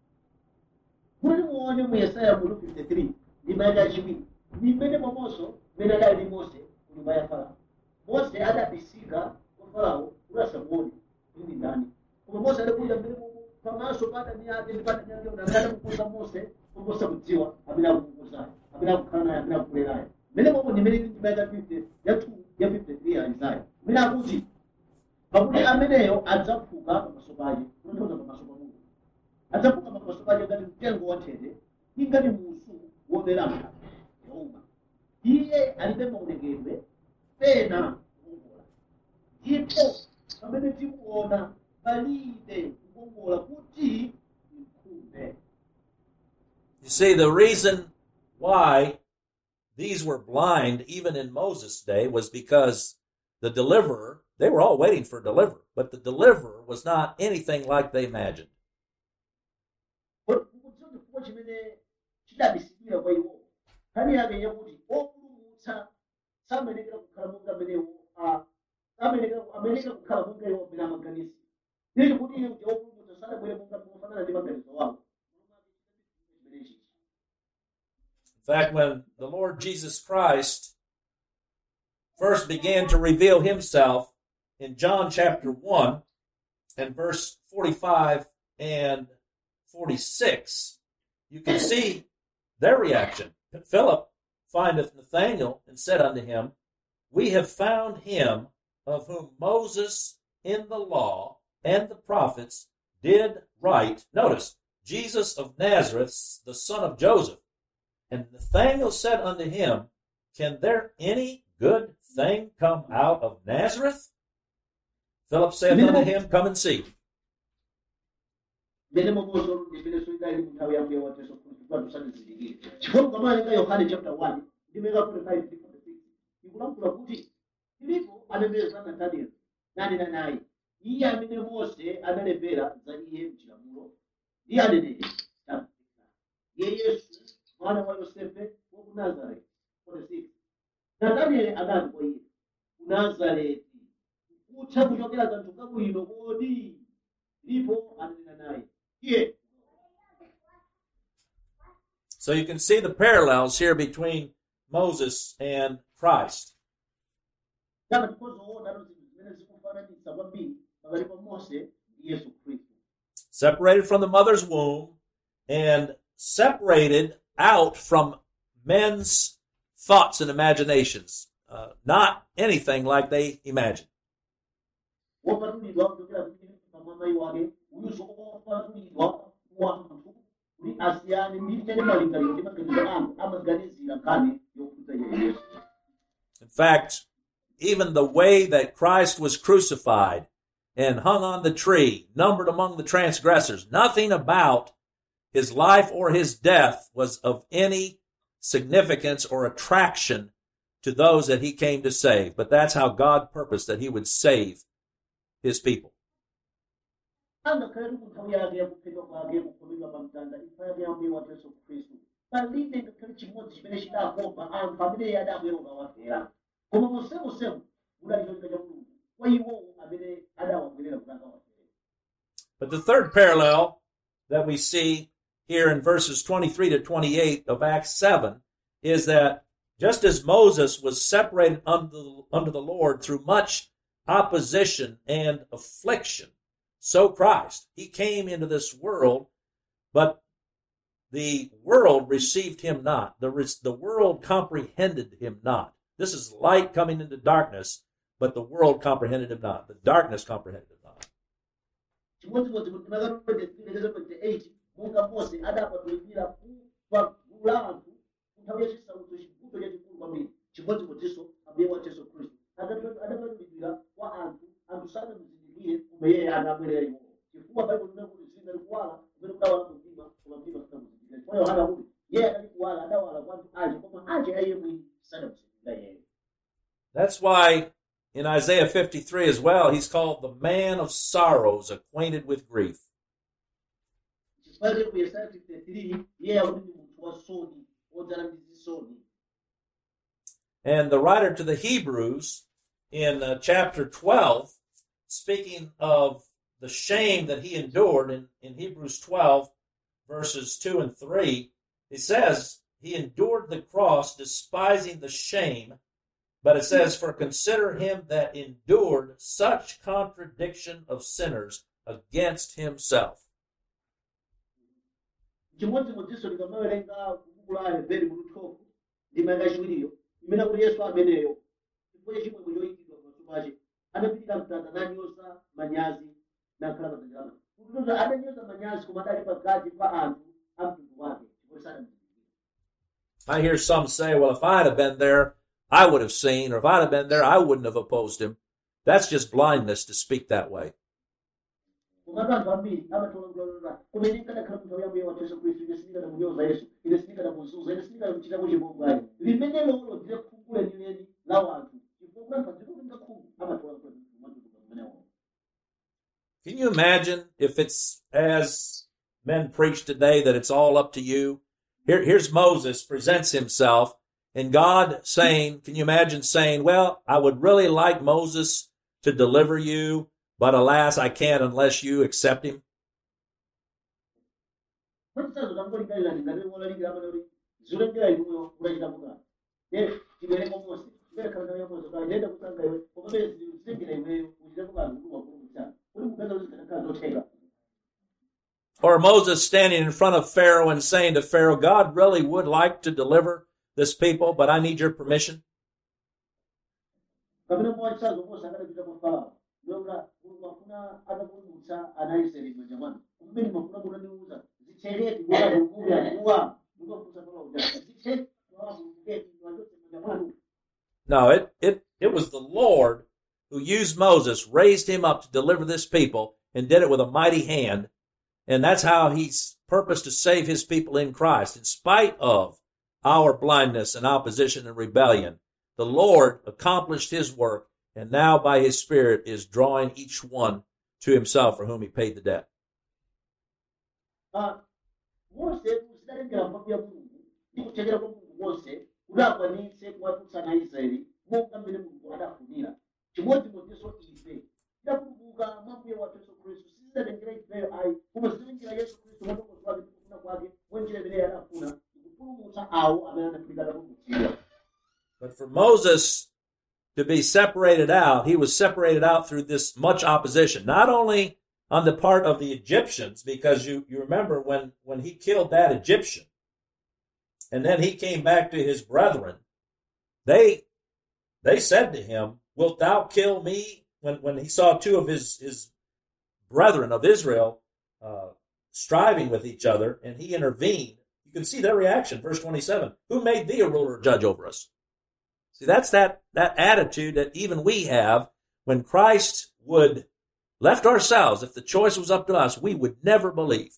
pakuti ameneyo adzaphuka pamaso pake kunotoza pamaso pa Mulungu adzaphuka pamaso pake ngati mtengo wathete ingati musu woberama yoma iye alibe maonekedwe pena kukongola ndipo pamene tikuona palibe kukongola kuti mkhumbe. You see, the reason why these were blind even in Moses' day was because the deliverer, they were all waiting for a deliverer, but the deliverer was not anything like they imagined. In fact, when the Lord Jesus Christ first began to reveal himself in John chapter 1 and verse 45 and 46, you can see their reaction. Philip findeth Nathanael and said unto him, We have found him of whom Moses in the law and the prophets did write. Notice, Jesus of Nazareth, the son of Joseph. And Nathanael said unto him, Can there any good thing come out of Nazareth? Philip saith unto him, Come and see. chifukwa malinga Yohane chapter 1 ndimeka 45 ndi 46 ikulankhula kuti Filipo anapeza Natanieli nanena naye iye amene Mose analembera za iye m'chilamulo ndi aneneri iye Yesu mwana wa Yosefe wa ku Nazareti 46 Natanieli anati kwa iye ku Nazareti kutha kuchokera kanthu kabwino kodi Filipo ananena naye iye. So you can see the parallels here between Moses and Christ. Separated from the mother's womb and separated out from men's thoughts and imaginations. Not anything like they imagined. In fact, even the way that Christ was crucified and hung on the tree, numbered among the transgressors, nothing about his life or his death was of any significance or attraction to those that he came to save. But that's how God purposed that he would save his people. But the third parallel that we see here in verses 23 to 28 of Acts 7 is that just as Moses was separated unto the Lord through much opposition and affliction, so Christ, he came into this world, but the world received him not. The world comprehended him not. This is light coming into darkness, but the world comprehended him not. The darkness comprehended him not. That's why in Isaiah 53 as well, he's called the man of sorrows, acquainted with grief. And the writer to the Hebrews in chapter 12, speaking of the shame that he endured in Hebrews 12, verses 2 and 3, he says, he endured the cross, despising the shame. But it says, for consider him that endured such contradiction of sinners against himself. I hear some say, well, if I'd have been there, I would have seen, or if I'd have been there, I wouldn't have opposed him. That's just blindness to speak that way. Can you imagine if it's as men preach today that it's all up to you? Here's Moses presents himself, and God saying, can you imagine saying, well, I would really like Moses to deliver you, but alas, I can't unless you accept him? Or Moses standing in front of Pharaoh and saying to Pharaoh, God really would like to deliver this people, but I need your permission. kapena mwachisazo Mose akadapita kwa Farao ndokuti Mulungu afuna atapulumutsa ana a Israeli m'manja mwanu kumene mafuna mutandiuza zithereti kuti mvula yakuwa mukafunsa Farao kuti zithereti wachotse m'manja mwanu. No, it was the Lord who used Moses, raised him up to deliver this people, and did it with a mighty hand. And that's how he's purposed to save his people in Christ. In spite of our blindness and opposition and rebellion, the Lord accomplished his work, and now by his Spirit is drawing each one to himself for whom he paid the debt. Mose kuzidalengera mphamvu ya Mulungu ndi kuthekera kwa Mulungu Mose kuti akwanitse kuwatulutsa ana a Israeli monga mmene Mulungu adafunira. Chimodzimodzinso ife tidapulumuka mwa Mbuye wathu Yesu Khristu sizidalengera ifeyo ayi koma zidalengera Yesu Khristu mwatongozi wake ndi kufuna kwake mwa njira imene adafuna kupulumutsa awo amene anafunika atapulumutsidwa. But for Moses to be separated out, he was separated out through this much opposition, not only on the part of the Egyptians, because you remember when he killed that Egyptian, and then he came back to his brethren, they said to him, wilt thou kill me? When he saw two of his brethren of Israel striving with each other, and he intervened, you can see their reaction, verse 27, who made thee a ruler or judge over us? See, that's that attitude that even we have when Christ would left ourselves. If the choice was up to us, we would never believe.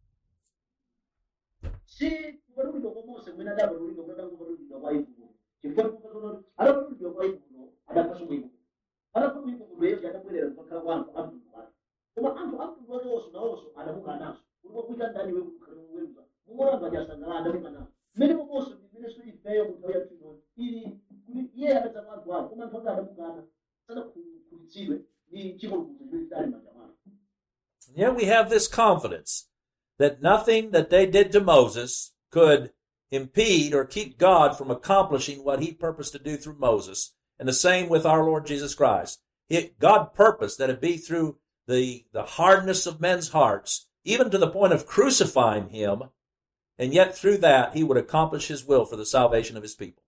And yet we have this confidence that nothing that they did to Moses could impede or keep God from accomplishing what he purposed to do through Moses. And the same with our Lord Jesus Christ. God purposed that it be through the hardness of men's hearts, even to the point of crucifying him, and yet through that he would accomplish his will for the salvation of his people.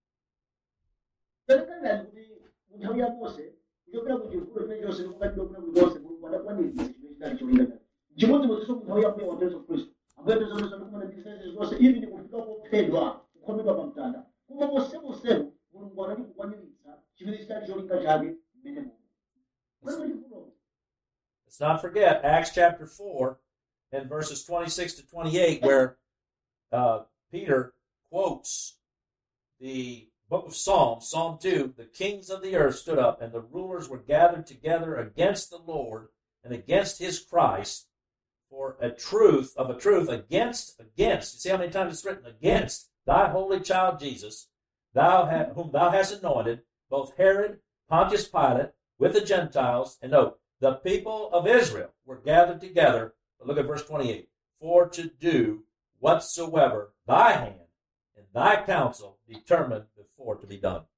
Let's not forget Acts chapter 4 and verses 26 to 28, where Peter quotes the book of Psalms, Psalm 2, the kings of the earth stood up, and the rulers were gathered together against the Lord and against his Christ for a truth against. You see how many times it's written? Against thy holy child Jesus, whom thou hast anointed, both Herod, Pontius Pilate, with the Gentiles, and note, the people of Israel were gathered together, but look at verse 28, for to do whatsoever thy hand and thy counsel determined before to be done.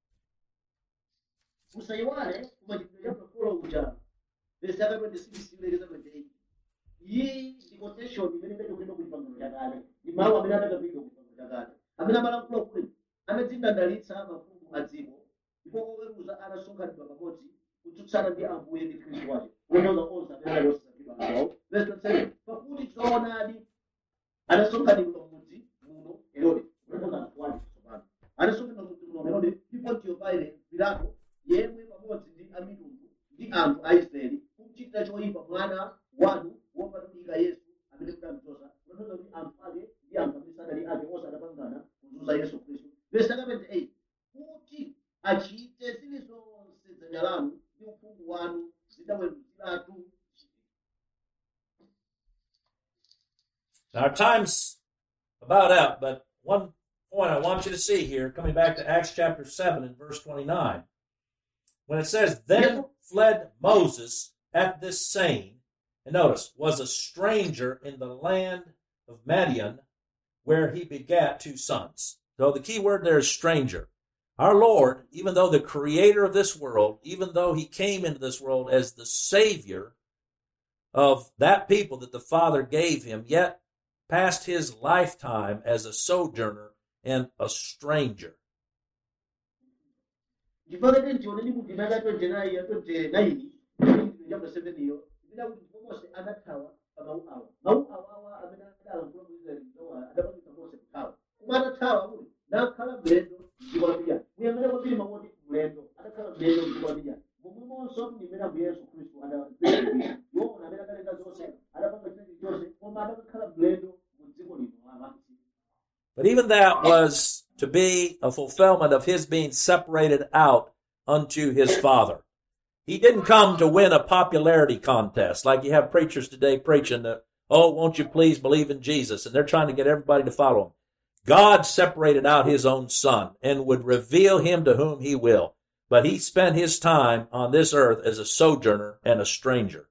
kutsutsana ndi Ambuye ndi Khristu wake wonyoza onse amene ali osazidwa nawo. Verse 27, pakuti choonadi anasonkhanidwa mudzi muno Herode kunyoza anthu ake tsopano anasonkhanidwa mudzi muno Herode ndi Pontiyo Pilato yemwe pamodzi ndi amitundu ndi anthu a Israeli kumchitira choyipa mwana wanu wopatulika Yesu amene mudamudzoza kunyoza kuti anthu ake ndi anthu amene sadali ake onse adapangana kuzunza Yesu Khristu. Verse 28, kuti achite zilizonse dzanja lanu ndi uphungu wanu zidaweruziratu. Now, our time's about up, but one point I want you to see here, coming back to Acts chapter 7 and verse 29, when it says, then fled Moses at this saying, and notice, was a stranger in the land of Madian, where he begat two sons. So the key word there is stranger. Our Lord, even though the creator of this world, even though he came into this world as the Savior, of that people that the Father gave him, yet passed his lifetime as a sojourner and a stranger. chifukwa tione ndi kuti ndaka 29 ya 29 chapter 7 iyo imene kuti ndipo Mose anathawa pa mawu awa amene adalankhula mu Israeli adapangitsa Mose kuthawa koma atathawa kuti nakhala mlendo m'dziko la Midiyani muyang'ane kwambiri makuti mlendo adakhala mlendo m'dziko la Midiyani momwemonso ndimene Ambuye Yesu Khristu adapangitsa iwo amene akalenga zonse adapanga chinthu chonse koma adakhala mlendo mu dziko lino lapansi. But even that was to be a fulfillment of his being separated out unto his Father. He didn't come to win a popularity contest like you have preachers today preaching that, oh, won't you please believe in Jesus? And they're trying to get everybody to follow him. God separated out his own Son and would reveal him to whom he will. But he spent his time on this earth as a sojourner and a stranger.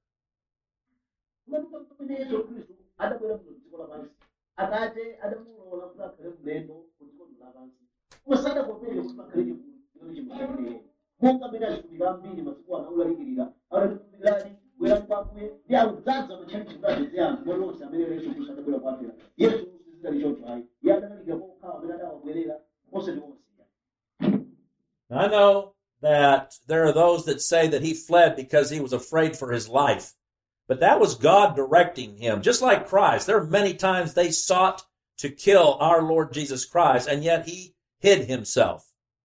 I know that there are those that say that he fled because he was afraid for his life. But that was God directing him. Just like Christ, there are many times they sought to kill our Lord Jesus Christ, and yet he hid himself.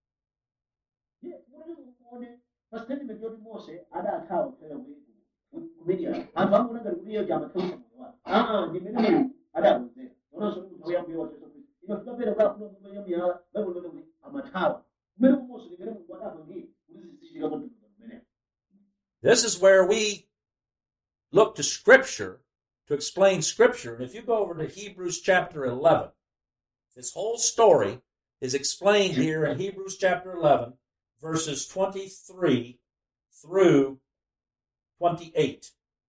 This is where we look to Scripture to explain Scripture. And if you go over to Hebrews chapter 11, this whole story is explained here in Hebrews chapter 11, verses 23 through 28.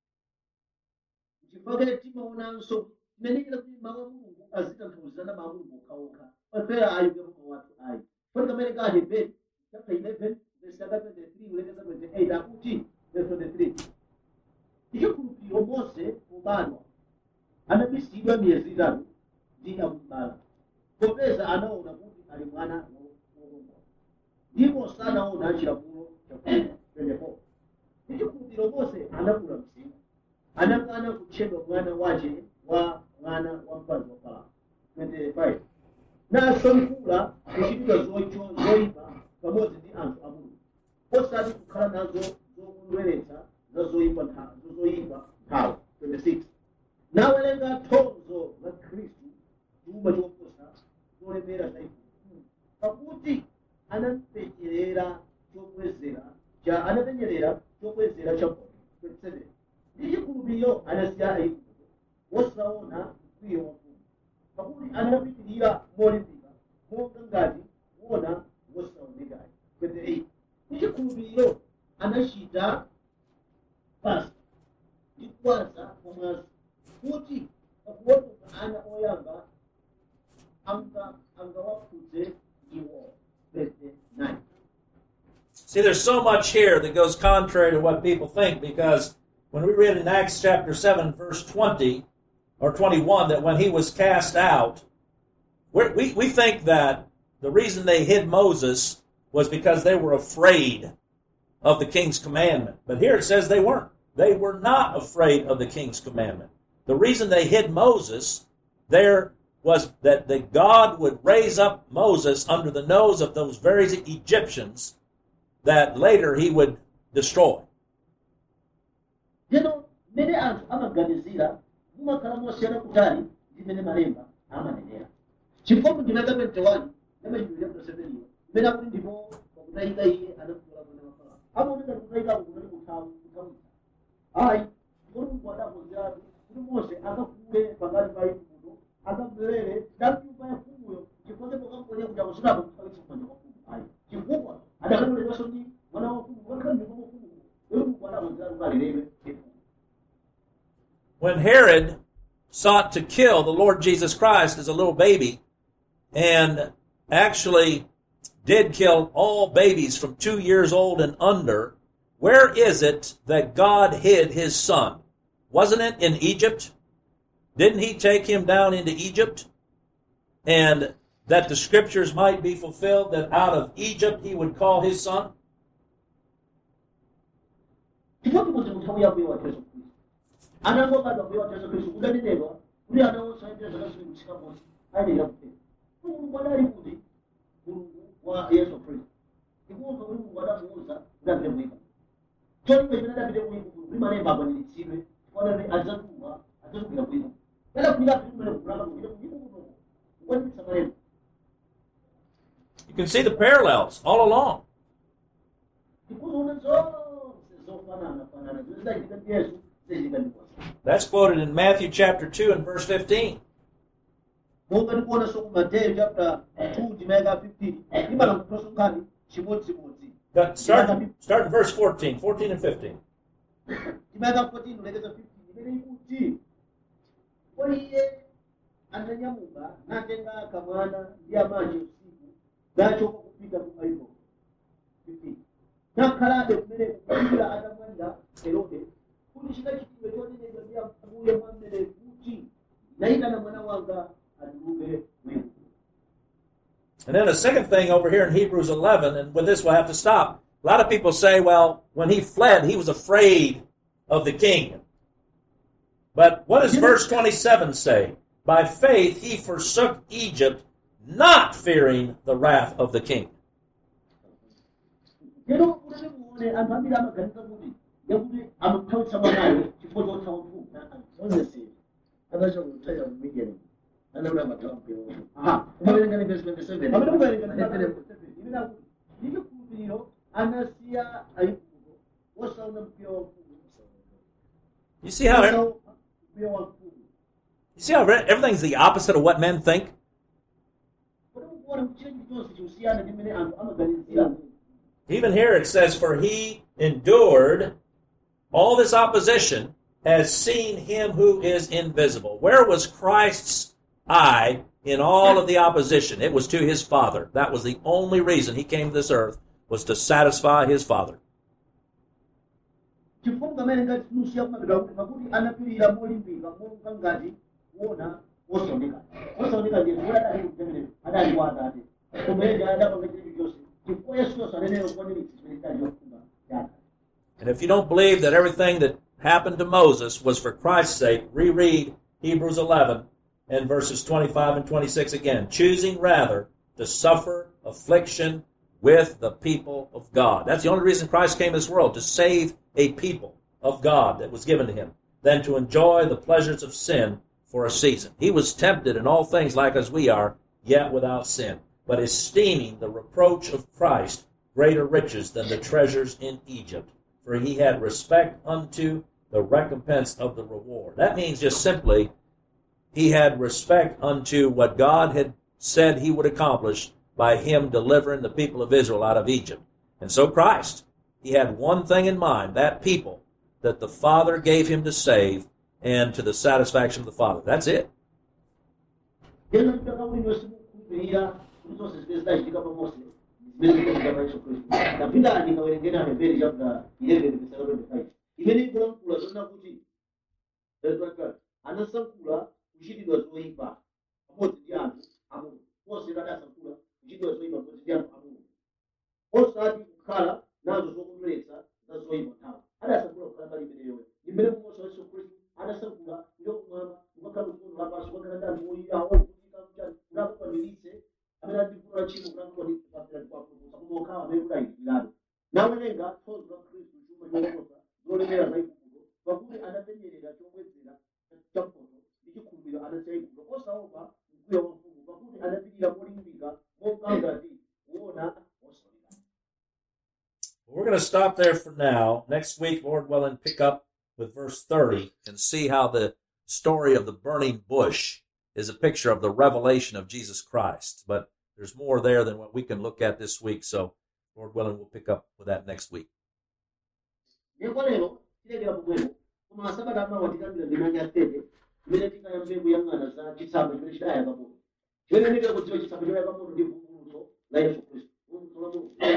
Ichikhulupiriro Mose kubadwa anabisidwa miyezi itatu ndi akubala popeza anaona kuti ali mwana wokongola ndipo sanaona chilamulo cha 24. Ichikhulupiriro Mose anakula msinkhu anakana kutchedwa mwana wace wa mwana wa mkazi wa Farao 25. Nasankhula kuchitira zoyipa pamodzi ndi anthu a Mulungu osati kukhala nazo zokondweretsa zozoyipa nthawi 26. Nawerenga thonzo la Khristu chuma choposa cholemera chayikulu pakuti anapenyerera chokwezera cha 27. Ndi chikhulupiriro anasiya Aigupto wosaona mkwiyo wa Mfumu pakuti anapitirira molimbika monga ngati kuona wosaonekayo 28. Ndi chikhulupiriro anachita basi ndikwaza kumwazi kuti pakuwoneka ana oyamba angawakhudze iwo 29. See, there's so much here that goes contrary to what people think, because when we read in Acts chapter 7, verse 20 or 21, that when he was cast out, we think that the reason they hid Moses was because they were afraid of the king's commandment. But here it says they weren't. They were not afraid of the king's commandment. The reason they hid Moses there was that God would raise up Moses under the nose of those very Egyptians that later he would destroy. Lero mmene anthu amaganizira mumakhala mosiyana kutali ndi mmene malemba amanenera. Chifukwa ndime 21 yamachitidwe chapter 7 mmene akuti ndipo pakutayika iye anakula mwana wa Farao. Amaoneka kutayika kunali kuthawa. Ayi, Mulungu adakonzeratu kuti Mose akakule pakati pa Igupto akamulere ndamnyumba ya mfumuyo chifukwa pokamponya kuti akusulapo kufalitsa kumanja kwa mfumu. Ayi, chifukwa adakamuleranso ndi mwana wa mfumu kakhala ndi mfumu Mulungu adakonzeratu kalilebe. When Herod sought to kill the Lord Jesus Christ as a little baby, and actually did kill all babies from 2 years old and under, where is it that God hid his son? wasn't it in Egypt? Didn't he take him down into Egypt? And that the scriptures might be fulfilled, that out of Egypt he would call his son? chifukwa kuti munthawi ya mbuye wathu yesu khristu anangobadwa mbuye wathu yesu khristu udanenedwa kuti ana onse ayenera zaka ziwiri kutsika ponse ayenera kufera. Mulungu adali kuti mulungu wa yesu khristu ndikumva kuti mulungu adamuwuza kuti apite kuiko choncho chimene adapite kuiko kuti malemba akwaniritsidwe kuti adzatuluka kuiko adafika apite kumene kulaka kupite kuiko kuno kukwaniritsa malemba. You can see the parallels all along. tikuzoona zonse zofanana zidachitika ndi yesu zichitika ndi Yesu. That's quoted in Matthew chapter 2 and verse 15. monga tikuona so ku Mateyu chapter 2 ndimeka 15 imalankhulaso nkhani chimodzimodzi. Start in verse 14 and 15. ndimeka 14 ulekeza 15 imene ikuti kodi iye ananyamuka natenga kamwana ndi amayi usiku nachoka kupita ku Igupto 15 nakhalabe kumene kukwatira atamwalira Herode kuti chikachitidwe chonenedwa ndi Ambuye mwa mneneri kuti nayitana mwana wanga atuluke mu Igupto. And then a second thing over here in Hebrews 11, and with this we'll have to stop. A lot of people say, well, when he fled, he was afraid of the king. But what does verse 27 say? By faith he forsook Egypt, not fearing the wrath of the king. Lero kuti muone anthu ambiri amaganiza kuti yakuti amathawitsa mwanayo chifukwa chothawa mfumu. Moses anachokutaya mmigeni anaona matamu pia. Aha. Umalenga ni verse 27. Pamene mukawerenga imene akuti ndi chikhulupiriro anasiya Aigupto wosaona mkwiyo wa mfumu. You see how everything's the opposite of what men think? Even here it says, for he endured all this opposition, has seen him who is invisible. Where was Christ's eye in all of the opposition? It was to his Father. That was the only reason he came to this earth, was to satisfy his Father. And if you don't believe that everything that happened to Moses was for Christ's sake, reread Hebrews 11 and verses 25 and 26 again. Choosing rather to suffer affliction with the people of God. That's the only reason Christ came to this world, to save a people of God that was given to him, than to enjoy the pleasures of sin for a season. He was tempted in all things like as we are, yet without sin, but esteeming the reproach of Christ greater riches than the treasures in Egypt, for he had respect unto the recompense of the reward. That means just simply, he had respect unto what God had said he would accomplish by him delivering the people of Israel out of Egypt. And so Christ, he had one thing in mind, that people that the Father gave him to save and to the satisfaction of the Father. That's it. We're going to stop there for now. Next week, Lord willing, pick up with verse 30 and see how the story of the burning bush is a picture of the revelation of Jesus Christ. But there's more there than what we can look at this week. So, Lord willing, we'll pick up with that next week.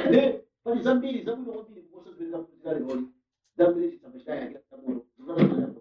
Zambiri zabwino kwambiri kuposa zimene zafunika lero zambiri chitsamba chitaya